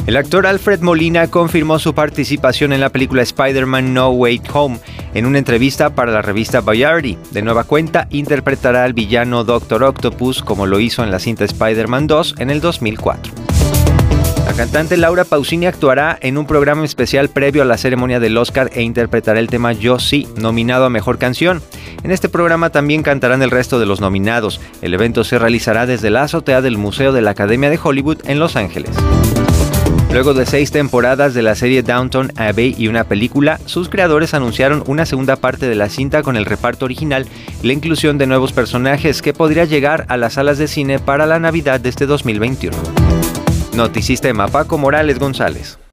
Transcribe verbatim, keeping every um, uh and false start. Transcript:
El actor Alfred Molina confirmó su participación en la película Spider-Man No Way Home en una entrevista para la revista Variety. De nueva cuenta, interpretará al villano Doctor Octopus como lo hizo en la cinta Spider-Man dos en el dos mil cuatro. La cantante Laura Pausini actuará en un programa especial previo a la ceremonia del Oscar e interpretará el tema Yo Sí, nominado a Mejor Canción. En este programa también cantarán el resto de los nominados. El evento se realizará desde la azotea del Museo de la Academia de Hollywood en Los Ángeles. Luego de seis temporadas de la serie Downton Abbey y una película, sus creadores anunciaron una segunda parte de la cinta con el reparto original y la inclusión de nuevos personajes que podría llegar a las salas de cine para la Navidad de este dos mil veintiuno. Noticistema, Paco Morales González.